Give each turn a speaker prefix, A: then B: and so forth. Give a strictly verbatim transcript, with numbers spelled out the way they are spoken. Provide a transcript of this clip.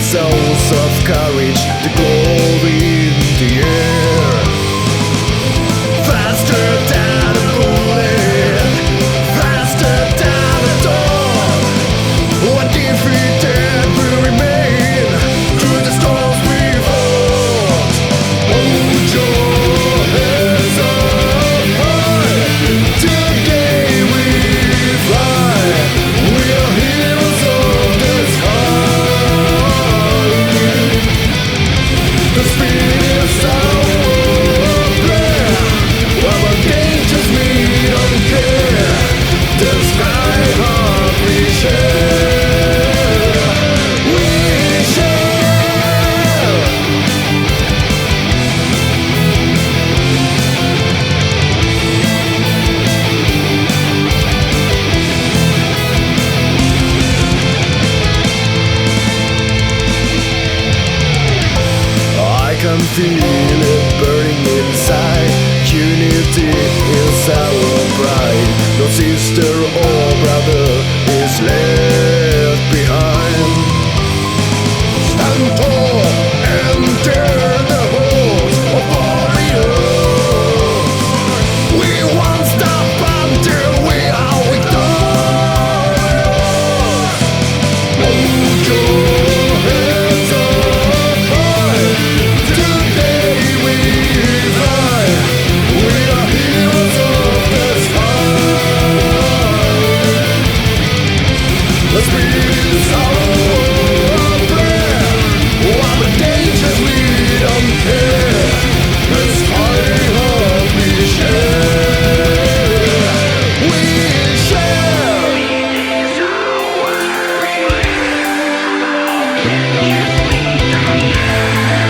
A: souls of courage, the glory in the air. Faster than a bullet, faster than a dawn. Undefeated will remain through the storms we fought. Hold your heads up high, today we fly. We are heroes of the sky. The speed is our prayer. Our dangers we don't care. The sky heart we share. We share. I can feel it burning inside. Unity is our pride. No sister or brother is left behind. Stand tall and dare the hordes of warriors. We won't stop until we are victorious. Hold your heads up high, today we fly. We are heroes of the sky. The speed is our prayer. Our dangers we don't care. The sky heart we share. We share.
B: Thank you.